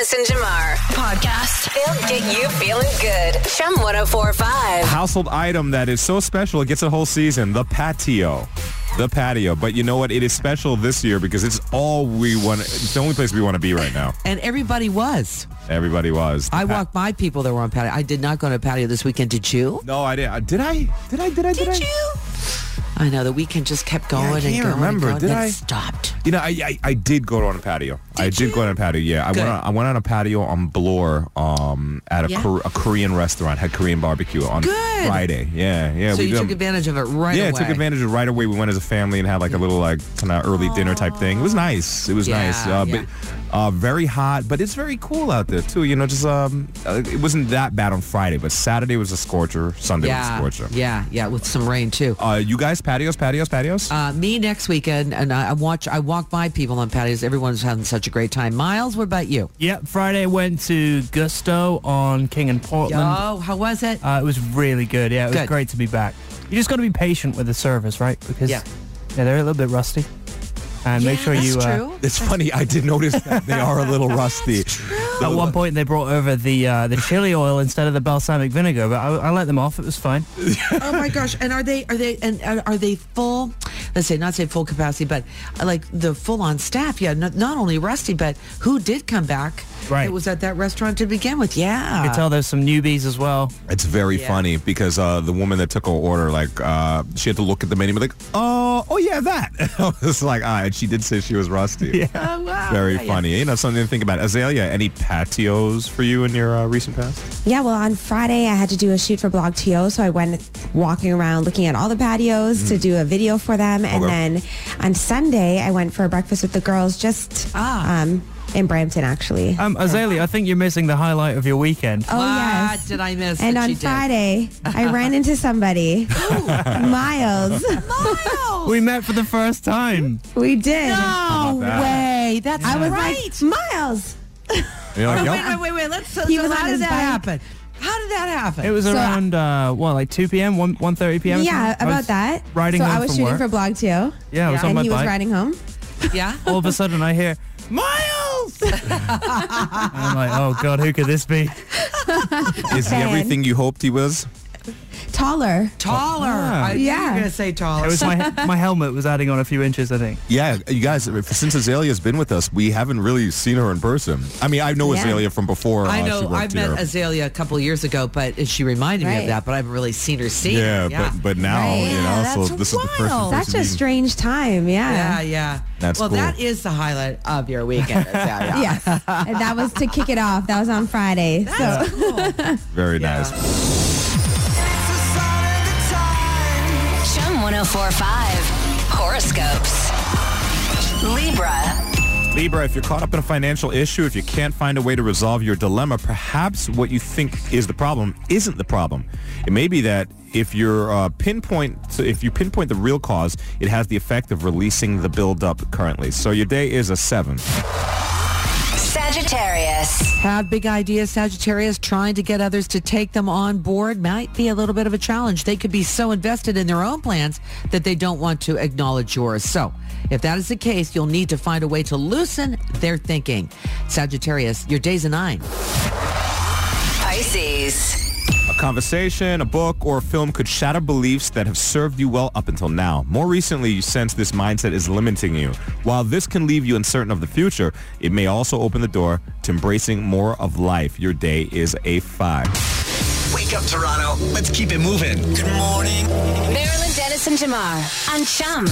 Dennis and Jamar podcast. They'll get you feeling good. Chum 104.5. Household item that is so special, it gets a whole season. The patio. The patio. But you know what? It is special this year because it's all we want. It's the only place we want to be right now. And everybody was. Everybody was. I walked by people that were on patio. I did not go to a patio this weekend. Did you? No, I didn't. Did I? Did you? I know. The weekend just kept going I can't and going remember. and going. Did then I? It stopped. You know, I did go on a patio. I did go on a patio. Yeah, I went on a patio on Bloor at a Korean restaurant. Had Korean barbecue on Friday. Yeah. So you took advantage of it right away. Yeah, I took advantage of it right away. We went as a family and had like a little like kind of early dinner type thing. It was nice. It was nice. But very hot, but it's very cool out there too. You know, just it wasn't that bad on Friday, but Saturday was a scorcher. Sunday was a scorcher. Yeah, with some rain too. You guys patios? Me next weekend, and I walk by people on patios. Everyone's having such a great time. Miles, what about you? Yeah, Friday went to Gusto on King and Portland. Oh, how was it? It was really good. Yeah, it was great to be back. You just got to be patient with the service, right? Because they're a little bit rusty. And make sure you... true. It's funny, I did notice that they are a little rusty. At one point, they brought over the chili oil instead of the balsamic vinegar, but I let them off. It was fine. Oh my gosh! And are they full? Let's say not say full capacity, but like the full on staff. Yeah, not only rusty, but who did come back? Right. It was at that restaurant to begin with. Yeah. You can tell there's some newbies as well. It's very funny because the woman that took our order, like, she had to look at the menu and be like, oh yeah, that. I was like, and she did say she was rusty. Yeah. Oh, wow. Very funny. You know, something to think about. Azalea, any patios for you in your recent past? Yeah, well, on Friday, I had to do a shoot for Blog TO, so I went walking around looking at all the patios to do a video for them. And then on Sunday, I went for a breakfast with the girls just in Brampton, actually. Azalea, I think you're missing the highlight of your weekend. Oh, yes. What did I miss? And on Friday, I ran into somebody. Miles. We met for the first time. We did. No way. That's I was right. like, Miles. You're like, yep. Wait. Let's. He was how on did his that bike. happen? How did that happen? It was around, like 2 p.m., 1:30 p.m.? Yeah, about that. Riding so home I was from shooting work. for Blog TO. Yeah, I was on And my he was bike. riding home. Yeah. All of a sudden, I hear, Miles! I'm like, oh, God, who could this be? Is he everything you hoped he was? Taller. Taller. Yeah. I knew you were going to say taller. It was my helmet was adding on a few inches, I think. Yeah, you guys, since Azalea's been with us, we haven't really seen her in person. I mean, I know Azalea from before. I she know. worked I met here. Azalea a couple of years ago, but she reminded me of that. But I haven't really seen her. But now, you know, so that's this is the first. wild. Such a strange time. Yeah. That's well, cool. that is the highlight of your weekend, Azalea. Yes. And that was to kick it off. That was on Friday. That's cool. Very nice. Chum 104.5. Horoscopes. Libra, if you're caught up in a financial issue, if you can't find a way to resolve your dilemma, perhaps what you think is the problem isn't the problem. It may be that if you pinpoint the real cause, it has the effect of releasing the buildup currently. So your day is a 7. Sagittarius. Have big ideas, Sagittarius. Trying to get others to take them on board might be a little bit of a challenge. They could be so invested in their own plans that they don't want to acknowledge yours. So if that is the case, you'll need to find a way to loosen their thinking. Sagittarius, your day's a 9. Pisces. A conversation, a book, or a film could shatter beliefs that have served you well up until now. More recently, you sense this mindset is limiting you. While this can leave you uncertain of the future, it may also open the door to embracing more of life. Your day is a 5. Wake up, Toronto. Let's keep it moving. Good morning. Marilyn Dennis and Jamar on Chum.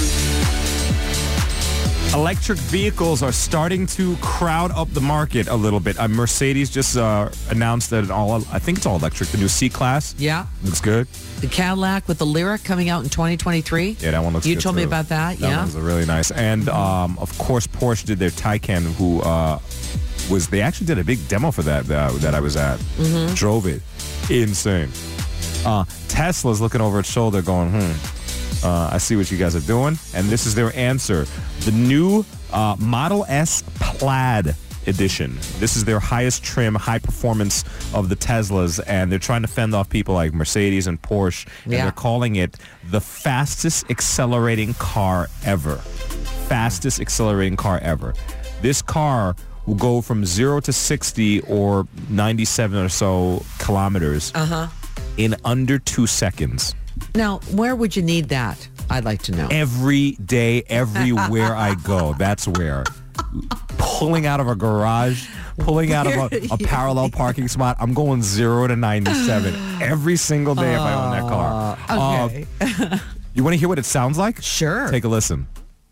Electric vehicles are starting to crowd up the market a little bit. Mercedes just announced that I think it's all electric, the new C-Class. Yeah. Looks good. The Cadillac with the Lyric coming out in 2023. Yeah, that one looks good. You told me too. about that, That one's really nice. And, of course, Porsche did their Taycan, they actually did a big demo for that I was at. Mm-hmm. Drove it. Insane. Tesla's looking over its shoulder going, I see what you guys are doing. And this is their answer. The new Model S Plaid Edition. This is their highest trim, high performance of the Teslas, and they're trying to fend off people like Mercedes and Porsche, and they're calling it the fastest accelerating car ever. Fastest accelerating car ever. This car will go from 0 to 60 or 97 or so kilometers in under 2 seconds. Now, where would you need that? I'd like to know. Every day, everywhere I go. That's where. Pulling out of a garage, pulling out of a parallel parking spot. I'm going 0 to 97 every single day if I own that car. Okay. You want to hear what it sounds like? Sure. Take a listen.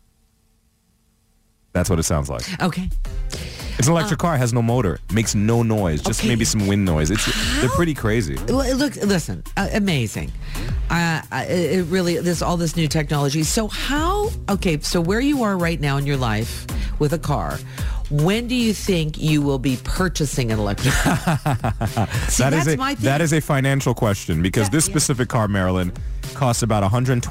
That's what it sounds like. Okay. It's an electric car. It has no motor. Makes no noise. Just maybe some wind noise. They're pretty crazy. Look, listen, amazing. It really, there's all this new technology. So so where you are right now in your life with a car, when do you think you will be purchasing an electric car? That is a financial question because this specific car, Marilyn, costs about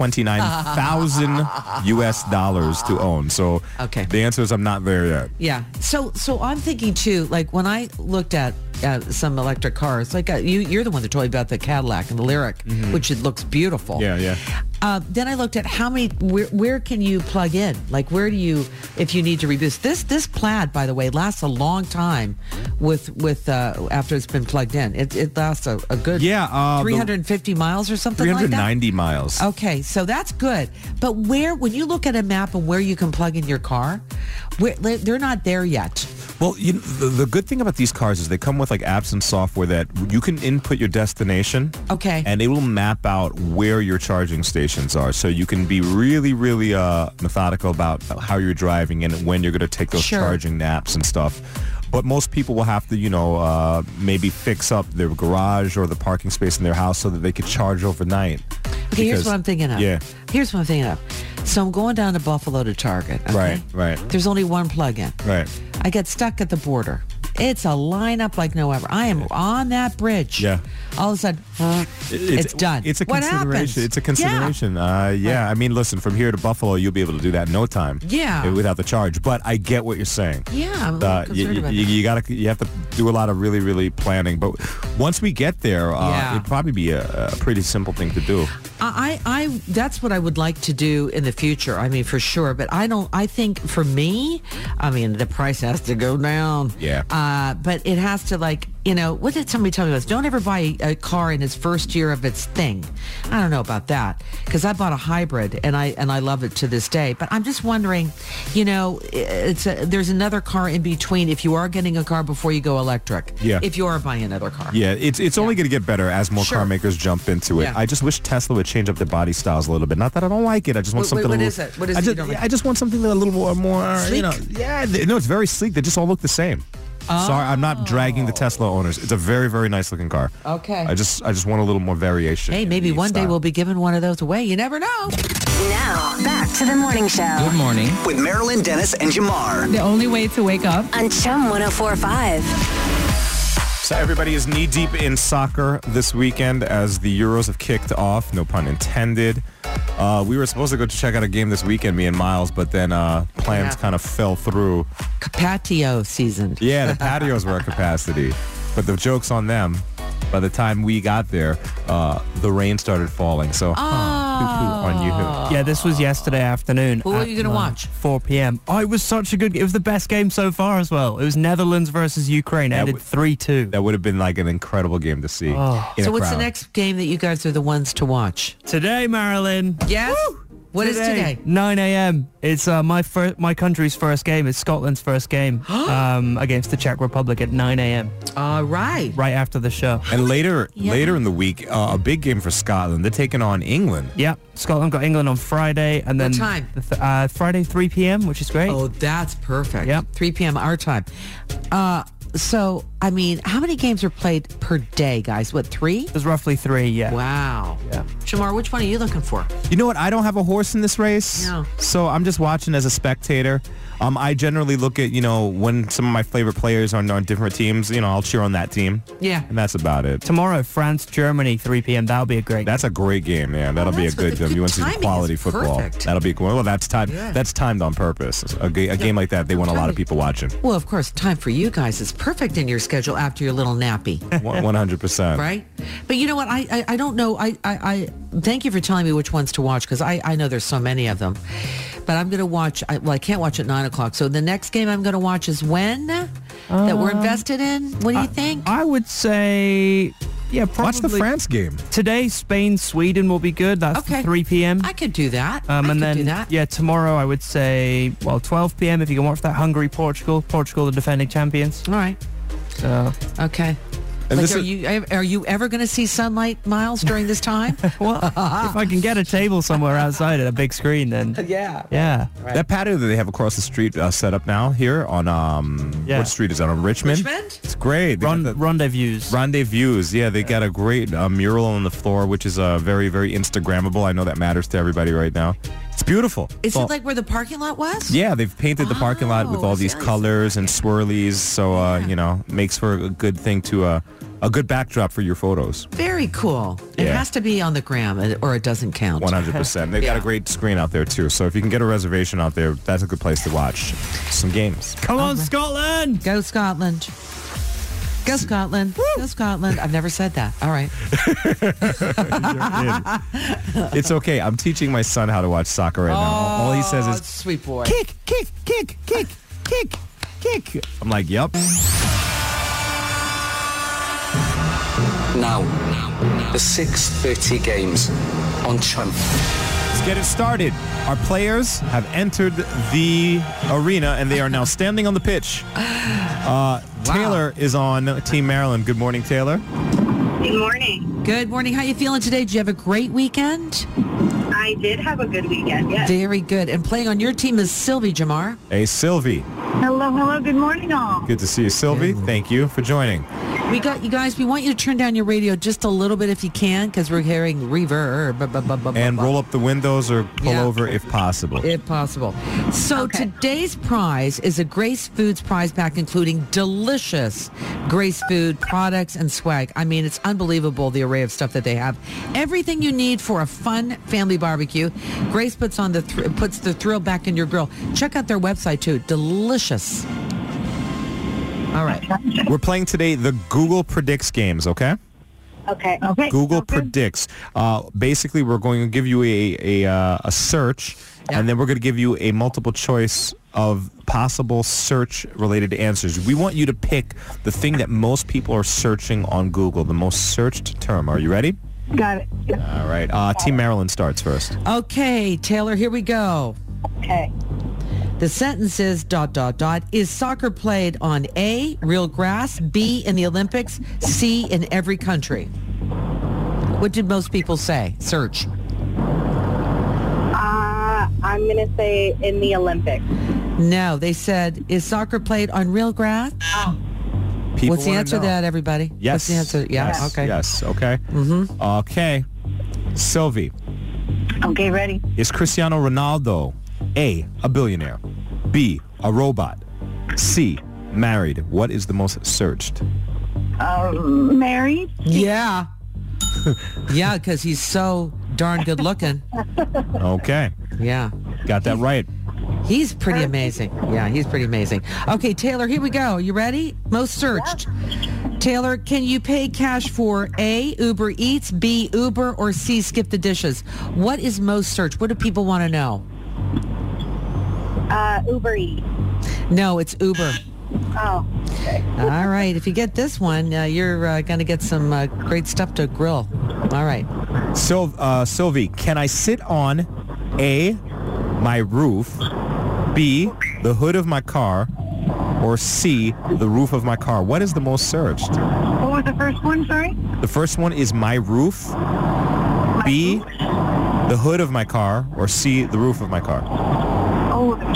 $129,000 US dollars to own. So the answer is I'm not there yet. Yeah. So I'm thinking too, like when I looked at some electric cars, like you're the one that told me about the Cadillac and the Lyriq, which it looks beautiful. Yeah. Then I looked at how many, where can you plug in? Like where do you, if you need to reboost? This Plaid, by the way, lasts a long time with after it's been plugged in. It lasts a good 350 miles or something like that? 390 miles. Okay, so that's good. But when you look at a map and where you can plug in your car, they're not there yet. Well, the good thing about these cars is they come with like apps and software that you can input your destination. Okay. And it will map out where your charging stations are. So you can be really, really methodical about how you're driving and when you're going to take those charging naps and stuff. But most people will have to, maybe fix up their garage or the parking space in their house so that they could charge overnight. Okay, here's what I'm thinking of. Yeah. Here's what I'm thinking of. So I'm going down to Buffalo to Target. Okay? Right. There's only one plug-in. Right. I get stuck at the border. It's a lineup like no other. I am on that bridge. Yeah. All of a sudden, it's done. It's a what consideration. happens? It's a consideration. I mean, listen, from here to Buffalo, you'll be able to do that in no time. Yeah. Without the charge. But I get what you're saying. Yeah, I'm a little concerned about that. You have to do a lot of really, really planning. But once we get there, it'd probably be a pretty simple thing to do. That's what I would like to do in the future. I mean, for sure. But I think for me, I mean, the price has to go down. Yeah. But it has to what did somebody tell me was, don't ever buy a car in its first year of its thing. I don't know about that because I bought a hybrid and I love it to this day. But I'm just wondering, there's another car in between if you are getting a car before you go electric. Yeah. If you are buying another car. Yeah, it's only going to get better as more car makers jump into it. Yeah. I just wish Tesla would change up their body styles a little bit. Not that I don't like it. I just want something. What is it? What is it? I just want something a little more sleek? It's very sleek. They just all look the same. Sorry, I'm not dragging the Tesla owners. It's a very, very nice looking car. Okay. I just want a little more variation. Hey, maybe one day we'll be giving one of those away. You never know. Now, back to the morning show. Good morning. With Marilyn Dennis and Jamar. The only way to wake up. On Chum 104.5. So everybody is knee-deep in soccer this weekend as the Euros have kicked off, no pun intended. We were supposed to go check out a game this weekend, me and Miles, but then plans kind of fell through. Patio season. Yeah, the patios were at capacity. But the joke's on them. By the time we got there, the rain started falling. So, on you. Yeah, this was yesterday afternoon. Who are you going to watch? 4 p.m. Oh, it was such a good game. It was the best game so far as well. It was Netherlands versus Ukraine. Ended 3-2. That would have been like an incredible game to see. So what's the next game that you guys are the ones to watch? Today, Marilyn. Yes? Woo! What is today? 9 a.m. It's my country's first game. It's Scotland's first game against the Czech Republic at 9 a.m. All right. Right after the show. And later in the week, a big game for Scotland. They're taking on England. Yeah, Scotland got England on Friday. And then what time? Friday, 3 p.m., which is great. Oh, that's perfect. Yep. 3 p.m. our time. So, I mean, how many games are played per day, guys? What, 3? There's roughly 3, yeah. Wow. Yeah. Shamar, which one are you looking for? You know what? I don't have a horse in this race. No. So I'm just watching as a spectator. I generally look at, when some of my favorite players are on different teams, I'll cheer on that team. Yeah. And that's about it. Tomorrow, France, Germany, 3 p.m. That'll be a great game. That's a great game, man. That'll be a good game. You want to see some quality football. Perfect. That'll be cool. Well, that's time. Yeah. That's timed on purpose. A game like that, they want a lot of people watching. Well, of course, time for you guys is perfect in your schedule after your little nappy. 100%. Right? But you know what? I don't know. I thank you for telling me which ones to watch because I know there's so many of them. But I'm going to watch. I can't watch at 9 o'clock. So the next game I'm going to watch is when that we're invested in. What do you think? I would say, probably. Watch the France game. Today, Spain, Sweden will be good. That's 3 p.m. I could do that. And then, tomorrow I would say, 12 p.m. if you can watch that Hungary, Portugal, the defending champions. All right. So. Okay. And are you ever going to see sunlight, Miles, during this time? Well, if I can get a table somewhere outside at a big screen, then yeah. Right. That patio that they have across the street set up now here on what street is that, on Richmond? It's great. Rendezvous. Yeah, they got a great mural on the floor, which is very, very Instagrammable. I know that matters to everybody right now. It's beautiful. Is it like where the parking lot was? Yeah, they've painted the parking lot with all these colors and swirlies, so makes for a good thing to a good backdrop for your photos. Very cool. It has to be on the gram or it doesn't count. 100%. They've got a great screen out there too. So if you can get a reservation out there, that's a good place to watch some games. Come on, Scotland! Go Scotland. Go Scotland. Go Scotland. I've never said that. All right. It's okay. I'm teaching my son how to watch soccer right now. All he says is, sweet boy. Kick, kick, kick, kick, kick, kick. I'm like, yep. Now, the 6:30 games on Chum. Let's get it started. Our players have entered the arena and they are now standing on the pitch. Taylor is on Team Maryland. Good morning, Taylor. Good morning. Good morning. How are you feeling today? Did you have a great weekend? I did have a good weekend, yes. Very good. And playing on your team is Sylvie, Jamar. Hey, Sylvie. Hello. Good morning, all. Good to see you, Sylvie. Thank you for joining. We got you guys. We want you to turn down your radio just a little bit if you can, because we're hearing reverb. And roll up the windows or pull over if possible. If possible. So today's prize is a Grace Foods prize pack, including delicious Grace Food products and swag. I mean, it's unbelievable the array of stuff that they have. Everything you need for a fun family barbecue. Grace puts the thrill back in your grill. Check out their website too. Delicious. All right. We're playing today the Google Predicts games, okay? Okay. Google Predicts. Basically, we're going to give you a search, and then we're going to give you a multiple choice of possible search-related answers. We want you to pick the thing that most people are searching on Google, the most searched term. Are you ready? Got it. All right. Team Maryland starts first. Okay, Taylor, here we go. Okay. The sentence is ... Is soccer played on A, real grass, B, in the Olympics, C, in every country? What did most people say? Search. I'm going to say in the Olympics. No, they said, is soccer played on real grass? What's the answer to that, everybody? Yes. What's the answer? Yeah, yes. okay. Yes, okay. Mm-hmm. Okay. Sylvie. Okay, ready. Is Cristiano Ronaldo A, a billionaire, B, a robot, C, married? What is the most searched? Married? Yeah. Yeah, because he's so darn good looking. Okay. Yeah. Got that right. He's pretty amazing. Yeah, he's pretty amazing. Okay, Taylor, here we go. You ready? Most searched. Yep. Taylor, can you pay cash for A, Uber Eats, B, Uber, or C, skip the dishes? What is most searched? What do people want to know? Uber Eats. No, it's Uber. Oh, okay. All right. If you get this one, you're going to get some great stuff to grill. All right. So, Sylvie, can I sit on A, my roof, B, the hood of my car, or C, the roof of my car? What is the most searched? What was the first one, sorry? The first one is my roof, B, the hood of my car, or C, the roof of my car. Oh, the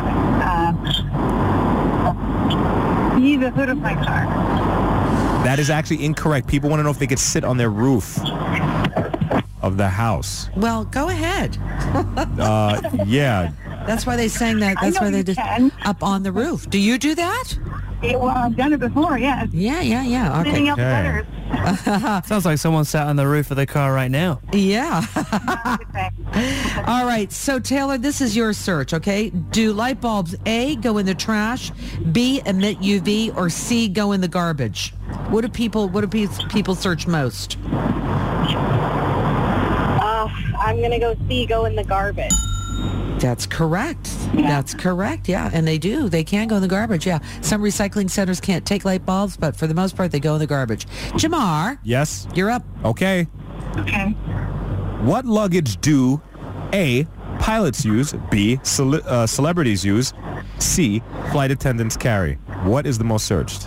B, the hood of my car. That is actually incorrect. People want to know if they could sit on their roof of the house. Well, go ahead. Yeah. That's why they sang that. That's why they did up on the roof. Do you do that? Yeah, well, I've done it before, yes. Yeah. Okay. Sitting up letters. Sounds like someone sat on the roof of the car right now. Yeah. All right. So, Taylor, this is your search, okay? Do light bulbs, A, go in the trash, B, emit UV, or C, go in the garbage? What do people search most? I'm going to go C, go in the garbage. That's correct. Yeah. That's correct. Yeah, and they do. They can go in the garbage. Yeah, some recycling centers can't take light bulbs, but for the most part, they go in the garbage. Jamar, Yes. you're up. Okay. Okay. What luggage do A, pilots use, B, celebrities use, C, flight attendants carry? What is the most searched?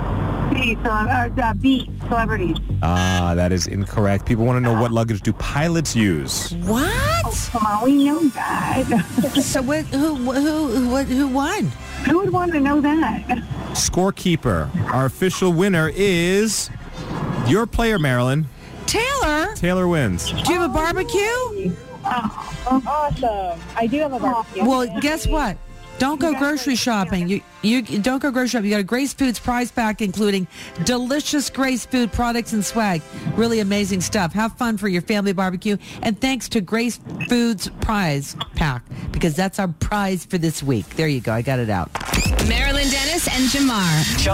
B, celebrities. Ah, that is incorrect. People want to know what luggage do pilots use? What? Come on, we know that. So who won? Who would want to know that? Scorekeeper. Our official winner is your player, Marilyn. Taylor, Taylor wins. do you have a barbecue? Awesome. I do have a barbecue. Well, guess what? Don't go grocery shopping. You don't go grocery shopping. You got a Grace Foods prize pack, including delicious Grace Food products and swag. Really amazing stuff. Have fun for your family barbecue. And thanks to Grace Foods prize pack, because that's our prize for this week. There you go. I got it out. Marilyn Dennis and Jamar. Chum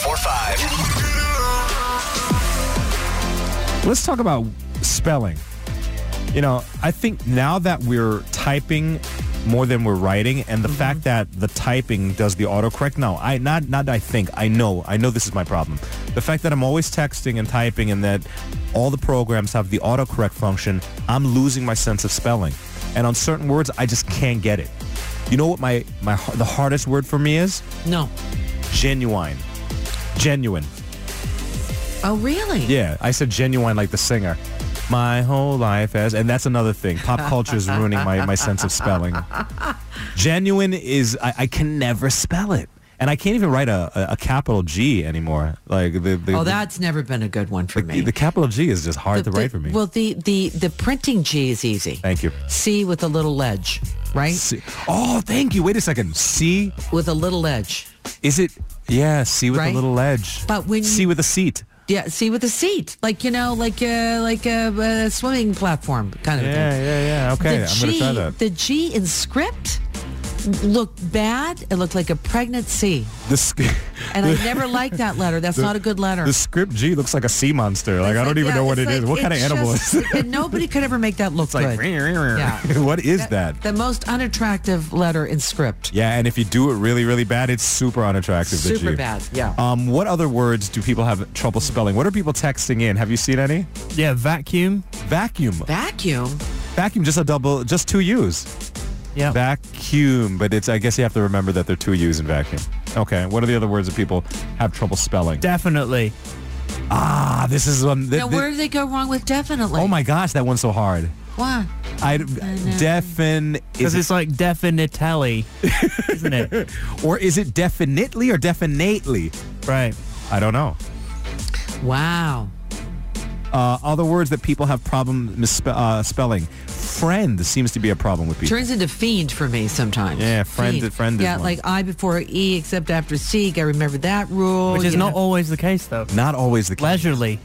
1045. Let's talk about spelling. You know, I think now that we're typing more than we're writing, and the fact that the typing does the autocorrect. No, I know this is my problem. The fact that I'm always texting and typing, and that all the programs have the autocorrect function, I'm losing my sense of spelling. And on certain words, I just can't get it. You know what the hardest word for me is? No. Genuine. Genuine. Oh, really? Yeah, I said genuine like the singer. My whole life has, and that's another thing. Pop culture is ruining my sense of spelling. Genuine is, I can never spell it. And I can't even write a capital G anymore. Like that's never been a good one for me. The capital G is just hard to write for me. Well, the printing G is easy. Thank you. C with a little ledge, right? C. Oh, thank you. Wait a second. C with a little edge. Is it? Yeah, C with Right? a little edge. But when C with a seat. Yeah, C with a seat, like a swimming platform kind of thing. Yeah. Okay, I'm going to try that. The G in script looked bad. It looked like a pregnant C. And I never liked that letter. That's not a good letter. The script G looks like a sea monster. Like, I don't even know what it is. What kind of animal is it? And nobody could ever make that look It's like, good. yeah. What is that? The most unattractive letter in script. Yeah, and if you do it really, really bad, it's super unattractive. the G. Super bad, yeah. What other words do people have trouble spelling? What are people texting in? Have you seen any? Yeah, vacuum. Vacuum. Vacuum? Vacuum, just two U's. Yeah. Vacuum, but I guess you have to remember that there are two U's in vacuum. Okay, what are the other words that people have trouble spelling? Definitely. Ah, this is one. Now, where do they go wrong with definitely? Oh my gosh, that one's so hard. Why? Because it's like definitely, isn't it? Or is it definitely or definitely? Right. I don't know. Wow. Other words that people have problem spelling. Friend seems to be a problem with people. Turns into fiend for me sometimes. Yeah, friend is Yeah, one. like I before E except after C. Got to remember that rule. Which is not always the case, though. Not always the case. Leisurely.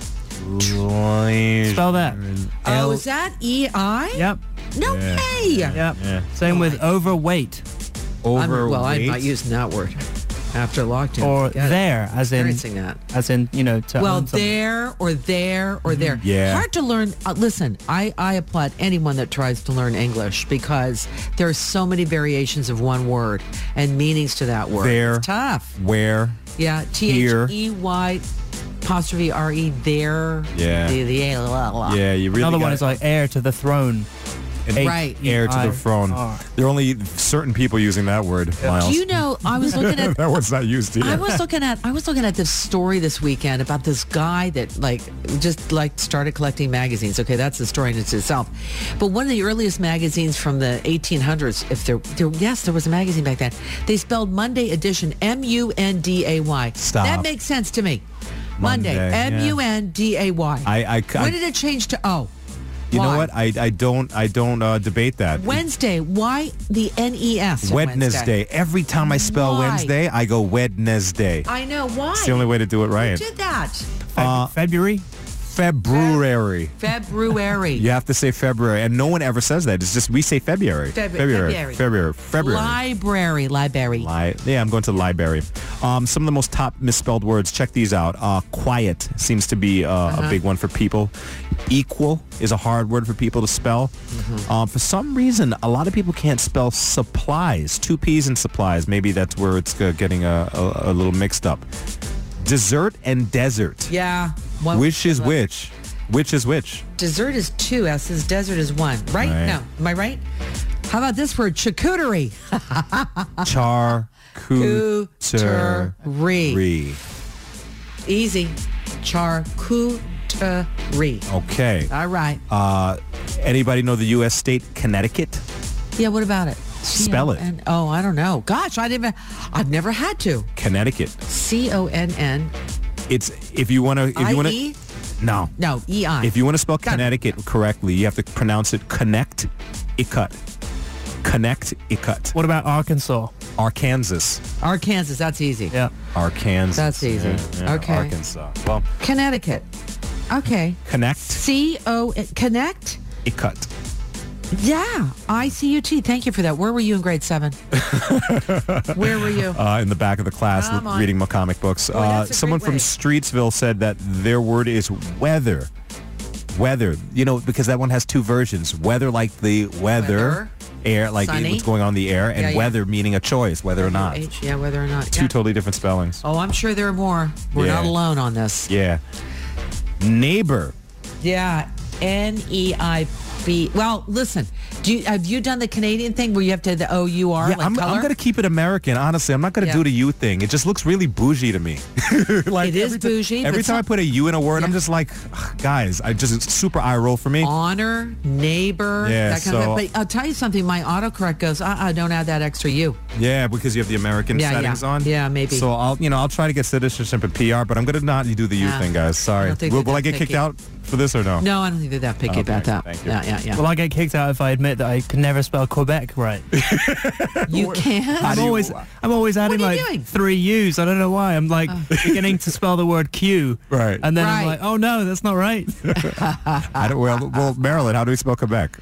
Spell that. Oh, is that E-I? Yep. No way. Yep. Yeah. Same with overweight. Overweight. Well, I'm not using that word after lockdown. Or Forget it. there, as in, Experiencing that. as in, to Well, own something. there or there or there. Yeah. Hard to learn. Listen, I applaud anyone that tries to learn English because there are so many variations of one word and meanings to that word. There. It's tough. Where. Yeah. Here. T-H-E-Y apostrophe R-E there. Yeah. Yeah, you really Another one gotta- is like heir to the throne. Right. Heir to the throne. There are only certain people using that word, Miles. Do you know, I was looking at that word's not used here. I was looking at this story this weekend about this guy that started collecting magazines. Okay, that's the story in itself. But one of the earliest magazines from the 1800s, there was a magazine back then. They spelled Monday edition M-U-N-D-A-Y. Stop. That makes sense to me. Monday, yeah. M-U-N-D-A-Y. When did it change to O? You know Why? what? I don't debate that. Wednesday. Why the N-E-S? Wednesday. Every time I spell Why? Wednesday, I go Wednesday. I know. Why? It's the only way to do it right. Who did that? February? February. February. You have to say February, and no one ever says that. It's just we say February. February. February. Library. Yeah, I'm going to library. Some of the most top misspelled words. Check these out. Quiet seems to be a big one for people. Equal is a hard word for people to spell. For some reason, a lot of people can't spell supplies. 2 P's in supplies. Maybe that's where it's getting a little mixed up. Dessert and desert. Yeah. Which is which? Which is which? Dessert is 2 S's. Desert is 1. Right? No. Am I right? How about this word? Charcuterie. Charcuterie. Easy. Charcuterie. Okay. All right. Anybody know the U.S. state Connecticut? Yeah, what about it? Spell it. Oh, I don't know. Gosh, I've never had to. Connecticut. CONN. It's if you want to. IE? No, EI. If you want to spell Connecticut correctly, you have to pronounce it Connect-icut. Connect-icut. What about Arkansas? Arkansas. That's easy. Yeah. Arkansas. That's easy. Yeah, Okay. Arkansas. Well, Connecticut. Okay. Connect. Connect? Icut. Yeah. ICUT. Thank you for that. Where were you in grade 7? Where were you? In the back of the class reading my comic books. Someone from Streetsville said that their word is weather. Weather. You know, because that one has 2 versions. Weather like the weather. Air, like what's going on in the air. And weather meaning a choice, whether or not. Yeah, whether or not. 2 totally different spellings. Oh, I'm sure there are more. We're not alone on this. Yeah. Neighbor. Yeah. NEIB. Well, listen. Have you done the Canadian thing where you have to the OUR Yeah, I'm going to keep it American. Honestly, I'm not going to do the U thing. It just looks really bougie to me. Like, it is bougie. Every time I put a U in a word, I'm just like, guys, it's super eye roll for me. Honor, neighbor, that kind of thing. But I'll tell you something. My autocorrect goes, don't add that extra U. Yeah, because you have the American settings on. Yeah, maybe. So I'll try to get citizenship and PR, but I'm going to not do the U thing, guys. Sorry. Will I get kicked out for this or no? No, I don't think they're that picky about that. Thank you. Yeah. Will I get kicked out if I admit that I can never spell Quebec right? You can't? I'm always adding like 3 U's. I don't know why. I'm like beginning to spell the word Q. Right. And then I'm like, oh no, that's not right. Well, Marilyn, how do we spell Quebec?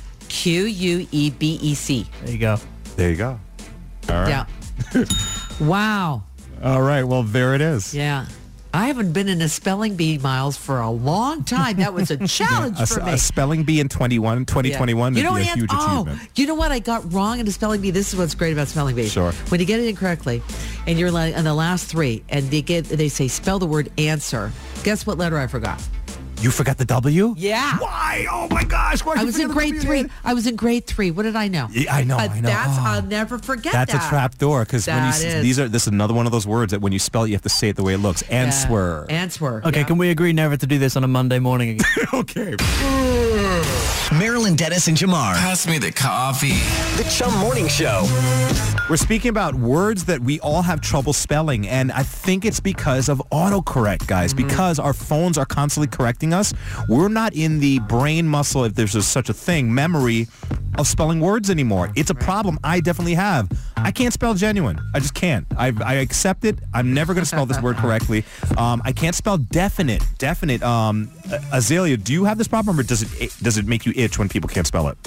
QUEBEC. There you go. All right. Yeah. Wow. All right. Well, there it is. Yeah. I haven't been in a spelling bee, Miles, for a long time. That was a challenge for me. A spelling bee in 2021 would be a huge achievement. You know what I got wrong in a spelling bee? This is what's great about spelling bees. Sure. When you get it incorrectly, and you're like in the last 3, and they say spell the word answer. Guess what letter I forgot? You forgot the W? Yeah. Why? Oh my gosh! Why I was in grade 3. I was in grade 3. What did I know? Yeah, I know. I'll never forget that. That's a trap door because this is another one of those words that when you spell it, you have to say it the way it looks. Answer. Answer. Okay, can we agree never to do this on a Monday morning again? Okay. Marilyn Dennis and Jamar. Pass me the coffee. The Chum Morning Show. We're speaking about words that we all have trouble spelling, and I think it's because of autocorrect, guys, because our phones are constantly correcting us. We're not in the brain muscle, if there's such a thing, memory of spelling words anymore. It's a problem I definitely have. I can't spell genuine. I just can't. I accept it. I'm never going to spell this word correctly. I can't spell definite. Azalea, do you have this problem, or does it make you itch when people can't spell it?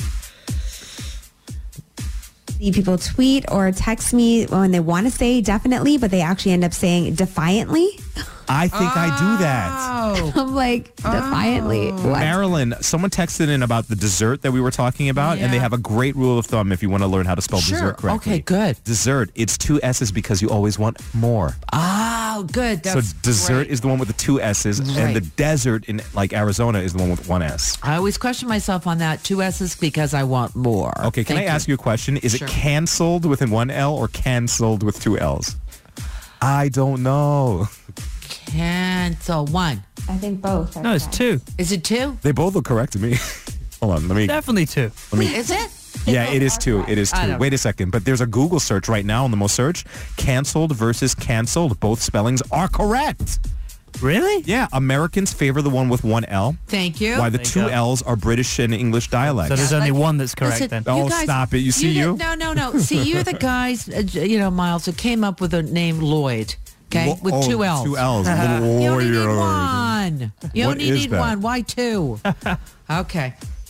See people tweet or text me when they want to say definitely, but they actually end up saying defiantly. I think I do that. I'm like, defiantly. What? Marilyn, someone texted in about the dessert that we were talking about, and they have a great rule of thumb if you want to learn how to spell dessert correctly. Okay, good. Dessert, it's 2 S's because you always want more. Oh, good. That's so dessert is the one with the 2 S's, and the desert in like Arizona is the one with 1 S. I always question myself on that. 2 S's because I want more. Okay, can I ask you a question? Is it canceled with one L or canceled with 2 L's? I don't know. Cancel 1. I think both. No, it's 2. Is it 2? They both look correct to me. Hold on, let me. Definitely 2. Is it? Yeah, it is 2. It is 2. Wait a second, but there's a Google search right now on the most search. Canceled versus canceled. Both spellings are correct. Really? Yeah, Americans favor the one with 1 L. Thank you. Why the 2 L's are British and English dialects. So there's only one that's correct then. Oh, guys, stop it. You see you? No. See, you're the guys, Miles, who came up with the name Lloyd. Okay, with 2 L's. 2 L's. You only need 1. You What only is need that? 1. Why 2? Okay.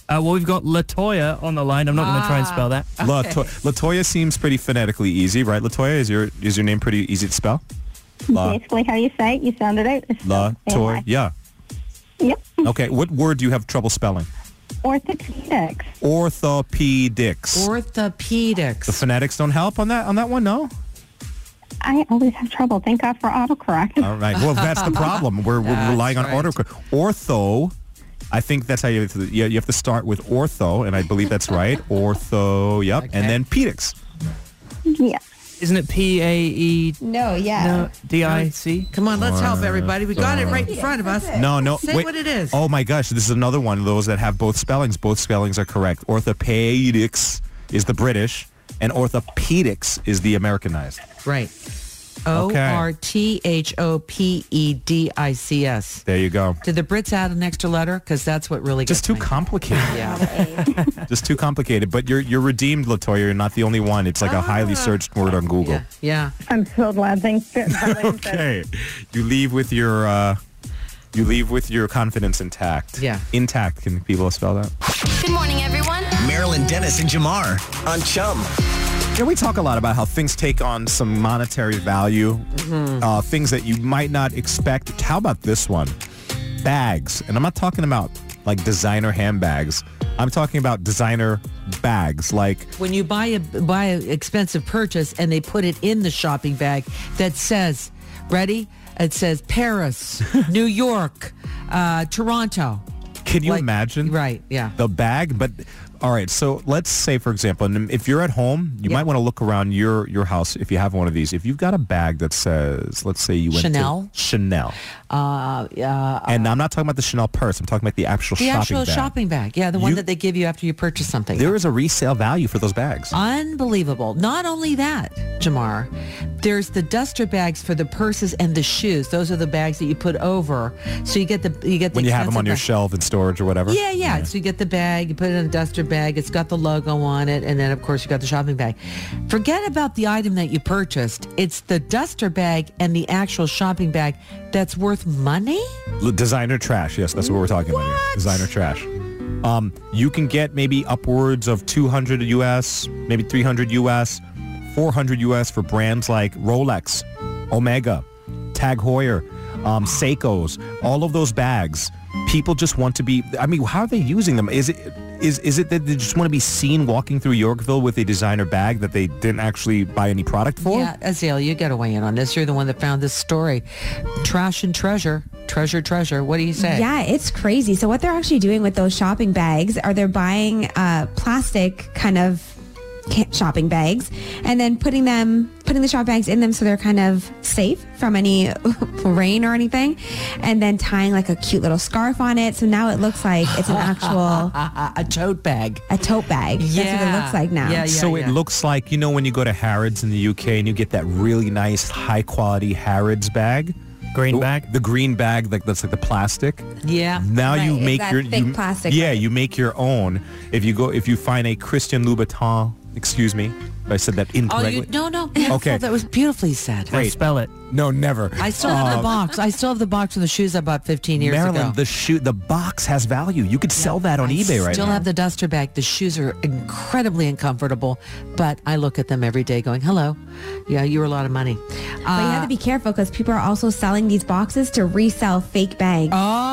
Well, we've got Latoya on the line. I'm not going to try and spell that. Latoya seems pretty phonetically easy, right? Latoya, is your name pretty easy to spell? Basically how you say it. You sounded out. Latoya. Yep. Okay, what word do you have trouble spelling? Orthopedics. Orthopedics. The phonetics don't help on that one, no? I always have trouble. Thank God for autocorrect. All right. Well, that's the problem. We're relying on autocorrect. Ortho, I think that's how you have to start with ortho, and I believe that's right. Ortho, yep. Okay. And then pedics. Yeah. Isn't it P-A-E? No, yeah. No, D-I-C? Come on, let's help everybody. We got it right in front of us. No. Say wait. what it is. Oh, my gosh. This is another one of those that have both spellings. Both spellings are correct. Orthopedics is the British, and orthopedics is the Americanized. Right. Orthopedics. There you go. Did the Brits add an extra letter? Because that's what really just too complicated. Yeah. Just too complicated. But you're redeemed, Latoya. You're not the only one. It's like a highly searched word on Google. Yeah. I'm so glad. Thanks. Okay. You leave with your confidence intact. Yeah. Intact. Can people spell that? Good morning, everyone. Marilyn Dennis and Jamar on Chum. Yeah, we talk a lot about how things take on some monetary value, things that you might not expect. How about this one? Bags. And I'm not talking about like designer handbags. I'm talking about designer bags. Like when you buy an expensive purchase and they put it in the shopping bag that says, ready? It says Paris, New York, Toronto. Can you imagine? Right, yeah. The bag, but... All right, so let's say, for example, and if you're at home, you might want to look around your house if you have one of these. If you've got a bag that says, let's say you went to Chanel. And I'm not talking about the Chanel purse. I'm talking about the actual shopping bag. Yeah, the one that they give you after you purchase something. There is a resale value for those bags. Unbelievable. Not only that, Jamar, there's the duster bags for the purses and the shoes. Those are the bags that you put over. So you get the when you have them on your shelf in storage or whatever. Yeah. So you get the bag, you put it in a duster bag. It's got the logo on it, and then of course you got the shopping bag. Forget about the item that you purchased. It's the duster bag and the actual shopping bag that's worth money? Designer trash. Yes, that's what we're talking about here. Designer trash. You can get maybe upwards of 200 US, maybe 300 US, 400 US for brands like Rolex, Omega, Tag Heuer, Seiko's, all of those bags. People just want to be, I mean, how are they using them? Is it that they just want to be seen walking through Yorkville with a designer bag that they didn't actually buy any product for? Yeah, Azale, you got to weigh in on this. You're the one that found this story. Trash and treasure. Treasure. What do you say? Yeah, it's crazy. So what they're actually doing with those shopping bags are they're buying plastic kind of shopping bags and then putting the shopping bags in them so they're kind of safe from any rain or anything, and then tying like a cute little scarf on it, so now it looks like it's an actual a tote bag. That's what it looks like now. It looks like, you know, when you go to Harrods in the UK and you get that really nice high quality Harrods bag, the green bag, that's like the plastic. Yeah. Now you make your thick plastic. Yeah, you make your own. If you find a Christian Louboutin, excuse me, if I said that incorrectly. No. Okay. That was beautifully said. Wait, spell it. No, never. I still have the box. I still have the box from the shoes I bought 15 years ago. Marilyn, the box has value. You could sell that on eBay right now. I still have the duster bag. The shoes are incredibly uncomfortable, but I look at them every day going, hello. Yeah, you're a lot of money. But you have to be careful because people are also selling these boxes to resell fake bags.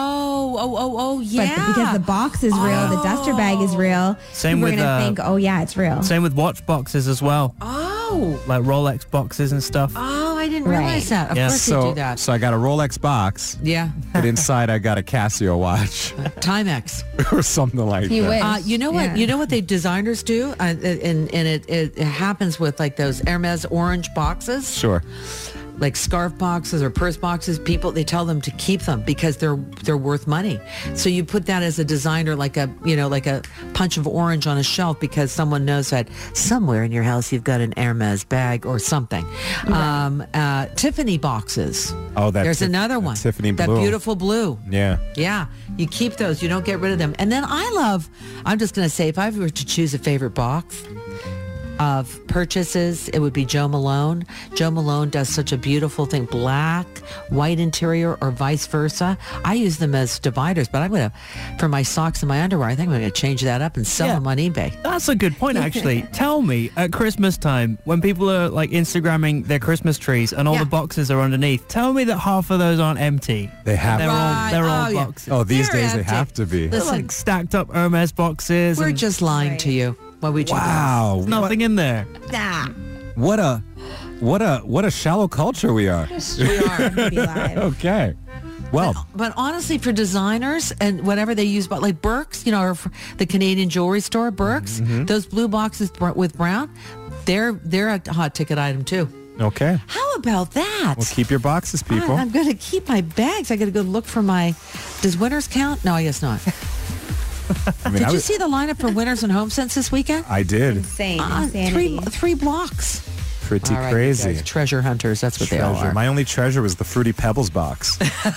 Oh, yeah. But because the box is real, the duster bag is real, same we're with, going to think, oh yeah, it's real. Same with watch boxes as well. Oh. Like Rolex boxes and stuff. Oh, I didn't realize that. Of course they do that. So I got a Rolex box. Yeah. But inside I got a Casio watch. Timex. Or something like that. Wish. You know what? Yeah. You know what the designers do? And it happens with like those Hermes orange boxes. Sure. Like scarf boxes or purse boxes, people, they tell them to keep them because they're worth money. So you put that as a designer, like a punch of orange on a shelf because someone knows that somewhere in your house you've got an Hermes bag or something. Right. Tiffany boxes. Oh, there's another one. Tiffany blue. That beautiful blue. Yeah. Yeah. You keep those. You don't get rid of them. And then I'm just going to say, if I were to choose a favorite box, of purchases, it would be Joe Malone. Joe Malone does such a beautiful thing, black, white interior, or vice versa. I use them as dividers, but I'm going to, for my socks and my underwear, I think I'm going to change that up and sell them on eBay. That's a good point, actually. Tell me, at Christmas time, when people are like Instagramming their Christmas trees and all the boxes are underneath, tell me that half of those aren't empty. They have They're all boxes. Oh, these They're days empty. they have to be. They're Listen, like stacked up Hermes boxes. we're and just lying to you. What would you Wow. nothing in there. What a shallow culture we are. We are. Be live. Okay. Well, But honestly, for designers and whatever they use, but like Burke's, you know, or the Canadian jewelry store, Burke's, those blue boxes with brown, they're a hot ticket item too. okay. How about that? Well, keep your boxes, people. I'm going to keep my bags. I got to go look for my. Does Winners count? No, I guess not. I mean, Did you see the lineup for Winners and HomeSense this weekend? I did. Insane. Three Insanity. three blocks. Pretty All right, you crazy. guys, treasure hunters. That's what they all Treasure. are. My only treasure was the Fruity Pebbles box.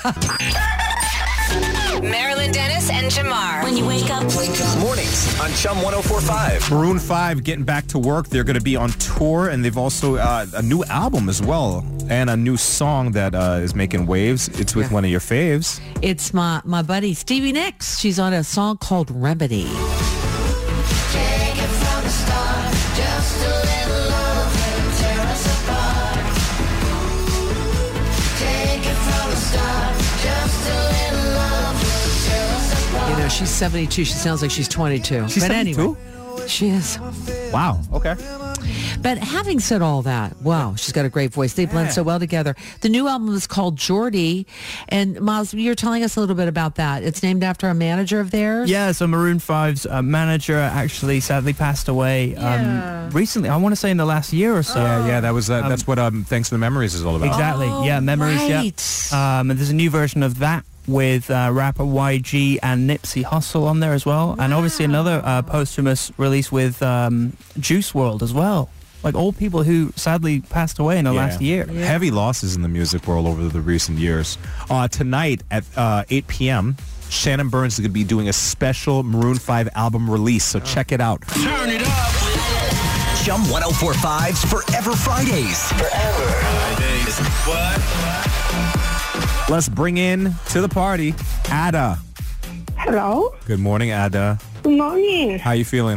Marilyn Dennis and Jamar. When you wake up. Mornings on Chum 104.5. Maroon 5 getting back to work. They're going to be on tour, and they've also a new album as well, and a new song that is making waves. It's with one of your faves. It's my buddy Stevie Nicks. She's on a song called Remedy. You know, she's 72. She sounds like she's 22. She's but 72? Anyway, she is. Wow. Okay. But having said all that, wow, she's got a great voice. They blend so well together. The new album is called Geordie. And Miles, you're telling us a little bit about that. It's named after a manager of theirs? Yeah, so Maroon 5's manager actually sadly passed away recently. I want to say in the last year or so. Yeah, that was that's what Thanks for the Memories is all about. Exactly. Yeah, Memories. right. Yeah. And there's a new version of that with rapper YG and Nipsey Hussle on there as well, and obviously another posthumous release with Juice WRLD as well. Like all people who sadly passed away in the last year. Heavy losses in the music world over the recent years. Tonight at 8 p.m., Shannon Burns is going to be doing a special Maroon 5 album release, so check it out. Turn it up. Chum 104.5's Forever Fridays. Forever Fridays. What? Let's bring in to the party Ada. Hello. Good morning, Ada. Good morning. How you feeling?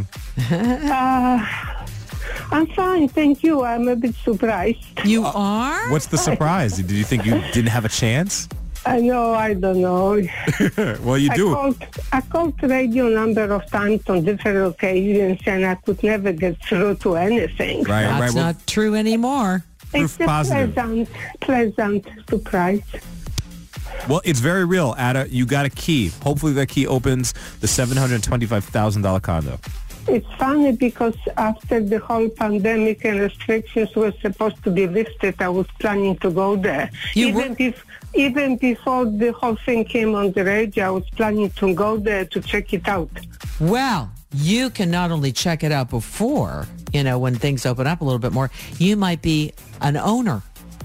I'm fine, thank you. I'm a bit surprised. You are? What's the surprise? Did you think you didn't have a chance? I know, I don't know. Well, you do. I called radio number of times on different occasions and I could never get through to anything. Right, That's right. Well, not true anymore. It's a positive. pleasant surprise. well, it's very real, Ada. You got a key. Hopefully that key opens the $725,000 condo. It's funny because after the whole pandemic and restrictions were supposed to be lifted, I was planning to go there. Even before the whole thing came on the radio, I was planning to go there to check it out. Well, you can not only check it out before, you know, when things open up a little bit more, you might be an owner.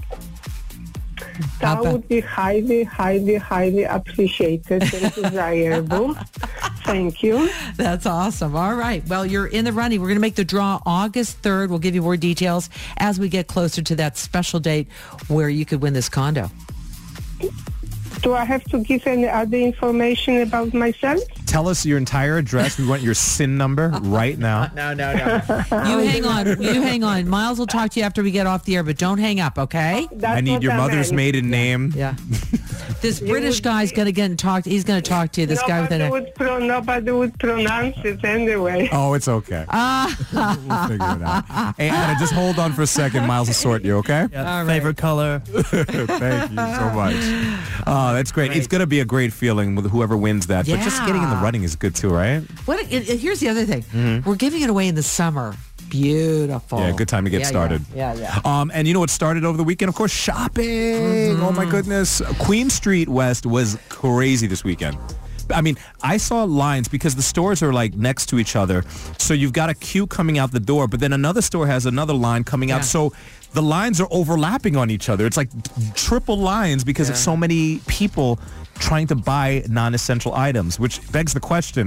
That would be highly, highly, highly appreciated and desirable. Thank you. That's awesome. All right. Well, you're in the running. We're going to make the draw August 3rd. We'll give you more details as we get closer to that special date where you could win this condo. Do I have to give any other information about myself? Tell us your entire address. We want your SIN number right now. No. You hang on. You hang on. Miles will talk to you after we get off the air, but don't hang up, okay? That's I need what your I mother's meant. maiden name. Yeah. This British guy's going to get and talk. He's going to talk to you. This guy with Nobody would pronounce it anyway. Oh, it's okay. We'll figure it out. Hey, Anna, just hold on for a second. Miles will sort you, okay? Yeah, favorite color. Thank you so much. That's great. It's going to be a great feeling with whoever wins that. But just getting in the running is good too, right? Here's the other thing. We're giving it away in the summer. Beautiful. Yeah, good time to get started. Yeah. And you know what started over the weekend? Of course, shopping. Oh, my goodness. Queen Street West was crazy this weekend. I mean, I saw lines because the stores are like next to each other. So you've got a queue coming out the door, but then another store has another line coming out. So the lines are overlapping on each other. It's like triple lines because of so many people trying to buy non-essential items, which begs the question,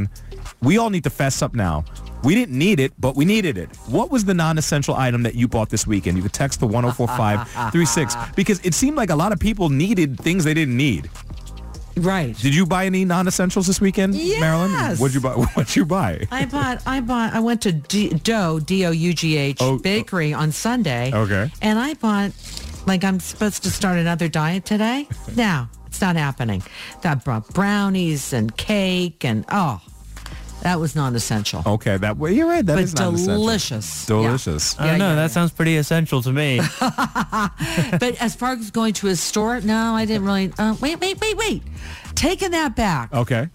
we all need to fess up now. We didn't need it, but we needed it. What was the non-essential item that you bought this weekend? You could text the 104536 because it seemed like a lot of people needed things they didn't need. Right. Did you buy any non-essentials this weekend, Yes. Marilyn? What'd you buy? I went to Dough, D-O-U-G-H, bakery on Sunday. Okay. And I bought, like, I'm supposed to start another diet today. No, it's not happening. I brought brownies and cake and, that was non-essential. Okay, you're right. That is non-essential. Delicious. Delicious. I don't know. That sounds pretty essential to me. But as far as going to a store, no, I didn't really. Wait. Taking that back. Okay.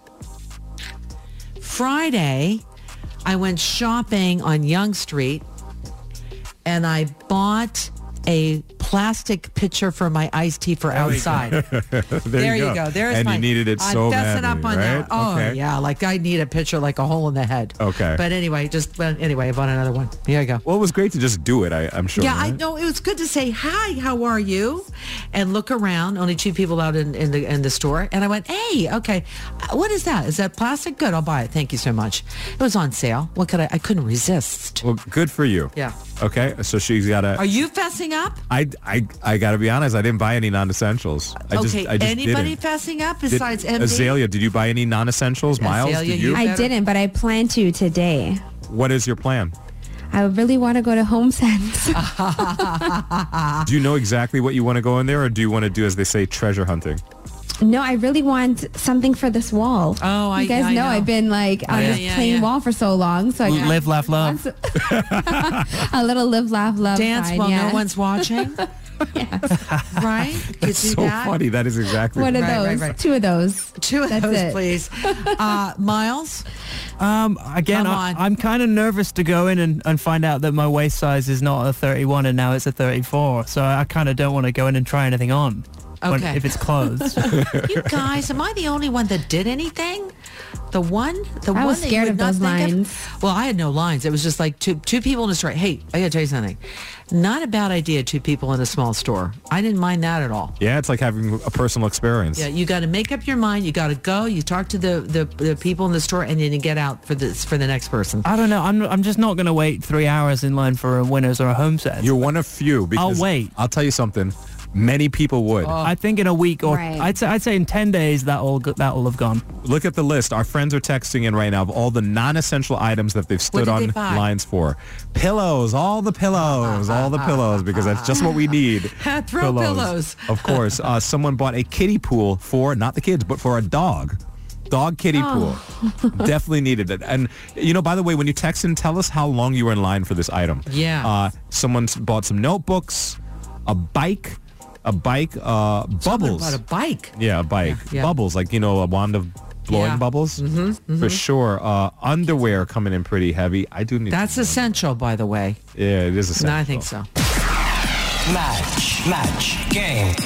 Friday, I went shopping on Yonge Street, and I bought a plastic pitcher for my iced tea for outside. There you go. There's and my. you needed it so I'm fessing badly, up on right? that. Oh Okay. yeah, like I need a pitcher like a hole in the head. Okay. But anyway, I bought another one. Here you go. Well, it was great to just do it, I'm sure. Yeah, right? I know. It was good to say, hi, how are you? And look around. Only 2 people out in the store. And I went, hey, okay, what is that? Is that plastic? Good, I'll buy it. Thank you so much. It was on sale. What could I couldn't resist. Well, good for you. Yeah. Okay, so she's got a... Are you fessing up? I got to be honest, I didn't buy any non-essentials. I just anybody didn't. fessing up besides MB? Azalea, did you buy any non-essentials? Miles, Azalea, did you? I didn't, but I plan to today. What is your plan? I really want to go to HomeSense. Do you know exactly what you want to go in there, or do you want to do, as they say, treasure hunting? No, I really want something for this wall. Oh, you guys know I've been like on this plain wall for so long. So I Live, laugh, love. A little live, laugh, love. Dance sign, while yes. no one's watching. Right? That's so funny. That is exactly One of those. right. 2 of those. 2 of That's those, it. please. Miles? Again, Come on. I'm kind of nervous to go in and find out that my waist size is not a 31 and now it's a 34. So I kind of don't want to go in and try anything on. Okay. If it's closed. You guys, am I the only one that did anything? The one I one was that you scared would of not those think lines. Well, I had no lines. It was just like two people in a store. Hey, I got to tell you something. Not a bad idea, 2 people in a small store. I didn't mind that at all. Yeah, it's like having a personal experience. Yeah, you got to make up your mind. You got to go. You talk to the people in the store, and then you get out for the next person. I don't know. I'm just not going to wait 3 hours in line for a Winners or a HomeSense. You're one of few. Because I'll wait. I'll tell you something. Many people would. I think in a week or Right. I'd say in 10 days that'll have gone. Look at the list. Our friends are texting in right now of all the non-essential items that they've stood did on they buy? lines for. Pillows, all the pillows, because that's just what we need. Throw pillows. Of course. Someone bought a kiddie pool for, not the kids, but for a dog. Dog kiddie pool. Definitely needed it. And, by the way, when you text in, tell us how long you were in line for this item. Yeah. Someone bought some notebooks, a bike, Bubbles. About a bike. Yeah, a bike. Yeah. Bubbles, like, a wand of blowing Yeah. bubbles. Mm-hmm. For sure. Underwear coming in pretty heavy. I do need That's essential, by the way. Yeah, it is essential. No, I think so. Match game.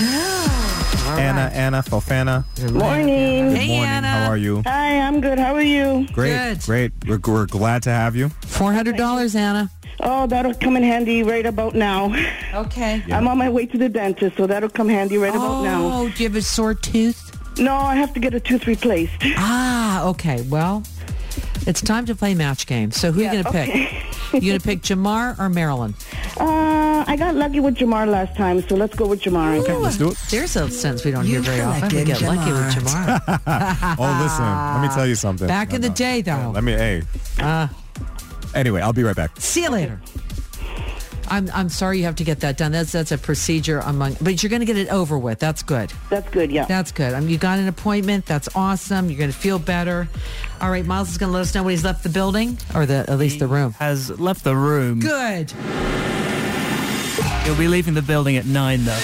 Anna, Fofana. Morning. Hey, Good morning. Anna. How are you? Hi, I'm good. How are you? Good. Great. We're glad to have you. $400, Anna. Oh, that'll come in handy right about now. Okay. Yeah. I'm on my way to the dentist, so that'll come handy right about now. Oh, do you have a sore tooth? No, I have to get a tooth replaced. Ah, okay. Well, it's time to play match game. So who are you going to pick? You going to pick Jamar or Marilyn? I got lucky with Jamar last time, so let's go with Jamar. Okay, let's do it. There's a sense we don't hear very often. We get lucky with Jamar. Oh, listen. Let me tell you something. Back in the day, though. Anyway, I'll be right back. See you later. I'm sorry you have to get that done. That's a procedure but you're going to get it over with. That's good. That's good, yeah. That's good. You got an appointment. That's awesome. You're going to feel better. All right, Miles is going to let us know when he's left the building, or at least the room. Has left the room. Good. He'll be leaving the building at 9 though.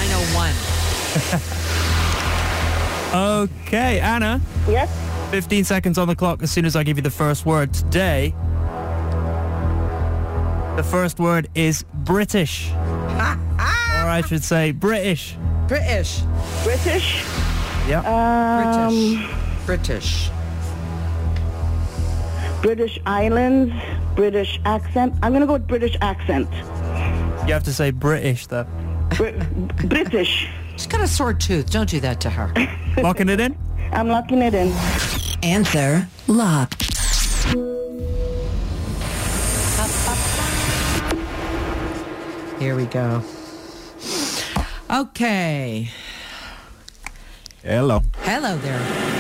9:01. Okay, Anna. Yes? 15 seconds on the clock as soon as I give you the first word today. The first word is British. Or I should say British. British. British? Yep. British. British Islands, British accent. I'm going to go with British accent. You have to say British though. British. She's got a sore tooth. Don't do that to her. Locking it in? I'm locking it in. Answer locked. Here we go. Okay. Hello. Hello there.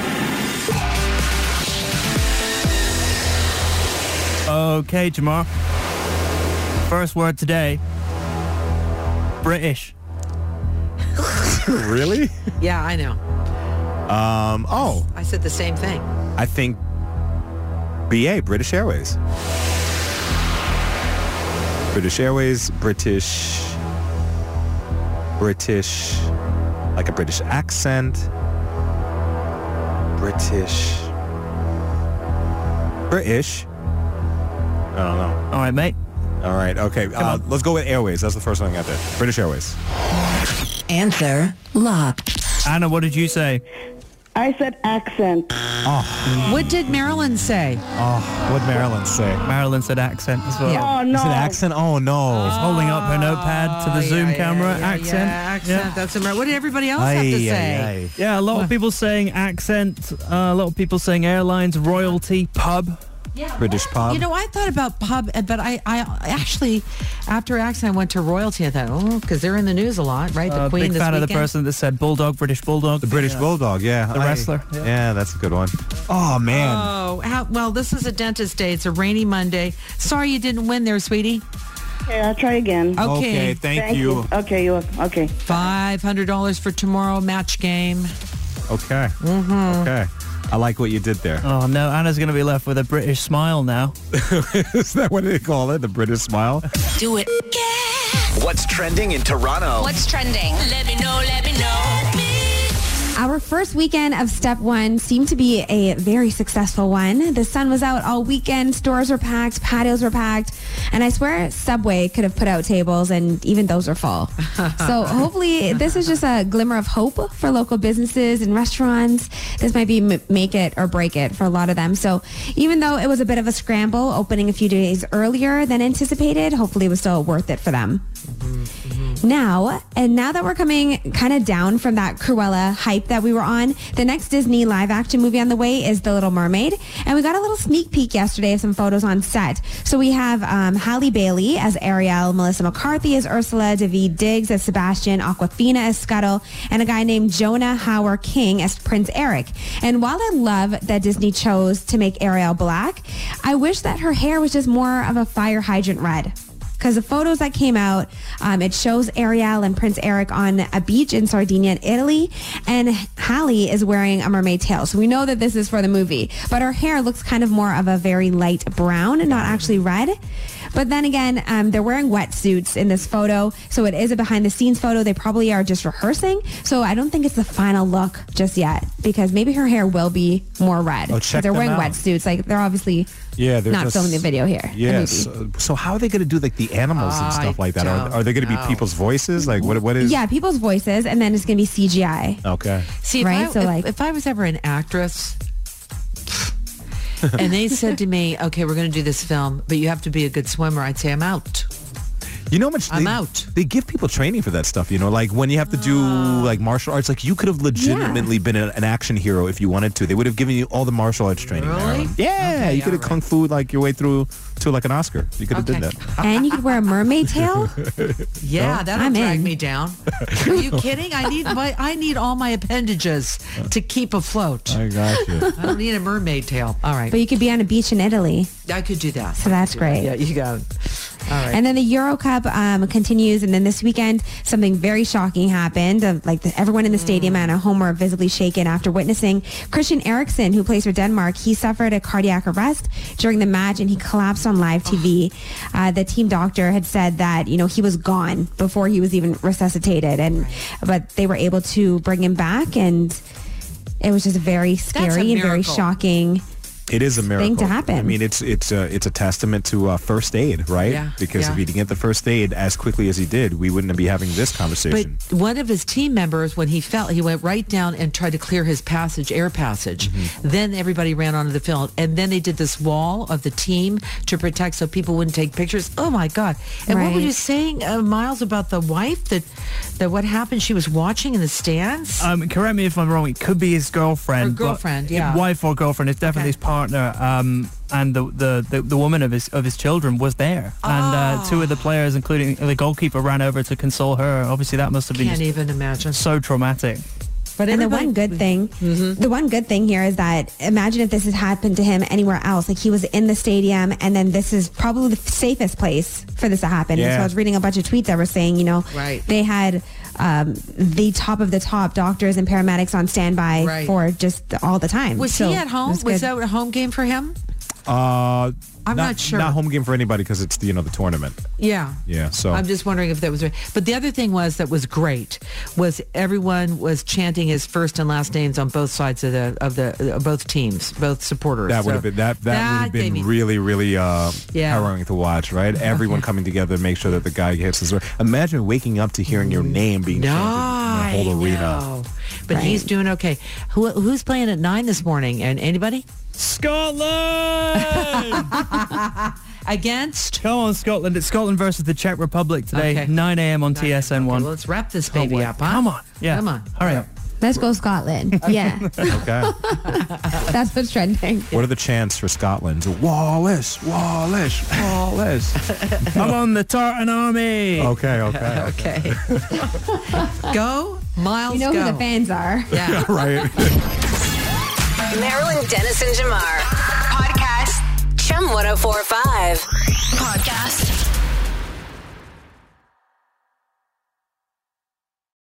Okay, Jamar. First word today. British. Really? Yeah, I know. I said the same thing. I think BA, British Airways. British Airways, British, like a British accent. British. I don't know. All right, mate. All right, okay. Let's go with Airways. That's the first one I got there. British Airways. Answer locked. Anna, what did you say? I said accent. What did Marilyn say? What'd Marilyn say? Marilyn said accent as well. Yeah. Oh, no. Is it accent? Oh, no. She's holding up her notepad to the Zoom camera. Accent. Yeah, accent. Yeah. That's American. What did everybody else have to say? Yeah, a lot of people saying accent. A lot of people saying airlines, royalty, pub. Yeah. British pub. You know, I thought about pub, but I actually, after accent, I went to royalty. I thought, because they're in the news a lot, right? The Queen big this fan weekend. of the person that said bulldog, British bulldog. The British Bulldog, yeah. The wrestler. Yeah, that's a good one. Oh, man. Well, this is a dentist day. It's a rainy Monday. Sorry you didn't win there, sweetie. Okay, I'll try again. Okay. Thank you. Okay, you're okay. $500 for tomorrow match game. Okay. Okay. I like what you did there. Oh, no. Anna's going to be left with a British smile now. Is that what they call it? The British smile? Do it. What's trending in Toronto? What's trending? Let me know, let me know. Our first weekend of Step 1 seemed to be a very successful one. The sun was out all weekend, stores were packed, patios were packed, and I swear Subway could have put out tables and even those are full. So hopefully this is just a glimmer of hope for local businesses and restaurants. This might be make it or break it for a lot of them. So even though it was a bit of a scramble opening a few days earlier than anticipated, hopefully it was still worth it for them. Now that we're coming kind of down from that Cruella hype that we were on, the next Disney live action movie on the way is The Little Mermaid. And we got a little sneak peek yesterday of some photos on set. So we have Halle Bailey as Ariel, Melissa McCarthy as Ursula, Daveed Diggs as Sebastian, Awkwafina as Scuttle, and a guy named Jonah Hauer-King as Prince Eric. And while I love that Disney chose to make Ariel black, I wish that her hair was just more of a fire hydrant red. Because the photos that came out, it shows Ariel and Prince Eric on a beach in Sardinia in Italy, and Halle is wearing a mermaid tail. So we know that this is for the movie. But her hair looks kind of more of a very light brown and not actually red. But then again, they're wearing wetsuits in this photo, so it is a behind-the-scenes photo. They probably are just rehearsing, so I don't think it's the final look just yet, because maybe her hair will be more red. Oh, check they're them wearing out. wetsuits. Like, they're obviously not filming the video here. Yes. So how are they going to do like the animals and stuff like that? Are they going to be people's voices? Like what is? Yeah, people's voices, and then it's going to be CGI. Okay. See, Right? if I was ever an actress and they said to me, okay, we're going to do this film, but you have to be a good swimmer, I'd say I'm out. You know how much I'm out. They give people training for that stuff, you know, like when you have to do like martial arts, like you could have legitimately been an action hero if you wanted to. They would have given you all the martial arts training. Really? Yeah, Okay, you could have kung fu like your way through to like an Oscar. You could have did that. And you could wear a mermaid tail. Yeah, that'll I'm drag in. me down. Are you kidding? I need all my appendages to keep afloat. I got you. I don't need a mermaid tail. All right. But you could be on a beach in Italy. I could do that. So that's great. Yeah, you got it. All right. And then the Euro Cup continues, and then this weekend something very shocking happened. Everyone in the stadium and at home were visibly shaken after witnessing Christian Eriksen, who plays for Denmark. He suffered a cardiac arrest during the match, and he collapsed on live TV. The team doctor had said that he was gone before he was even resuscitated, but they were able to bring him back, and it was just very scary and very shocking. It is a miracle thing to happen. I mean, it's a testament to first aid, right? Yeah, Because yeah. if he didn't get the first aid as quickly as he did, we wouldn't be having this conversation. But one of his team members, when he fell, he went right down and tried to clear his air passage. Mm-hmm. Then everybody ran onto the field, and then they did this wall of the team to protect so people wouldn't take pictures. Oh my God! And what were Right. you saying, Miles, about the wife that that what happened? She was watching in the stands? Correct me if I'm wrong. It could be his girlfriend. Her girlfriend, but yeah. Wife or girlfriend. It's definitely his partner. And the woman of his children was there. And two of the players, including the goalkeeper, ran over to console her. Obviously, that must have been Can't even imagine. So traumatic. But the one good thing, the one good thing here is that imagine if this had happened to him anywhere else. Like he was in the stadium, and then this is probably the safest place for this to happen. Yeah. And so I was reading a bunch of tweets that were saying, they had the top of the top doctors and paramedics on standby for just all the time. Was he at home? Was that a home game for him? I'm not sure. Not home game for anybody because it's the tournament. Yeah. Yeah. So I'm just wondering if that was right. But the other thing that was great was everyone was chanting his first and last names on both sides of the both teams, both supporters. That would have been that would have been really, really harrowing to watch, right? Everyone coming together to make sure that the guy hits his. Imagine waking up to hearing your name being chanted in the whole arena. But he's doing okay. Who's playing at 9 this morning? And anybody? Scotland! Against? Come on, Scotland. It's Scotland versus the Czech Republic today, 9 a.m. on TSN1. Okay, let's wrap this baby up, huh? Come on. Yeah. Come on. Hurry up. Let's go Scotland. Yeah. Okay. That's what's trending. What are the chants for Scotland? Wallace, Wallace, Wallace. Come on, the Tartan Army. Okay. Go, Miles, You know go. who the fans are. Yeah. Right. Marilyn Dennis and Jamar. Podcast. Chum 1045. Podcast.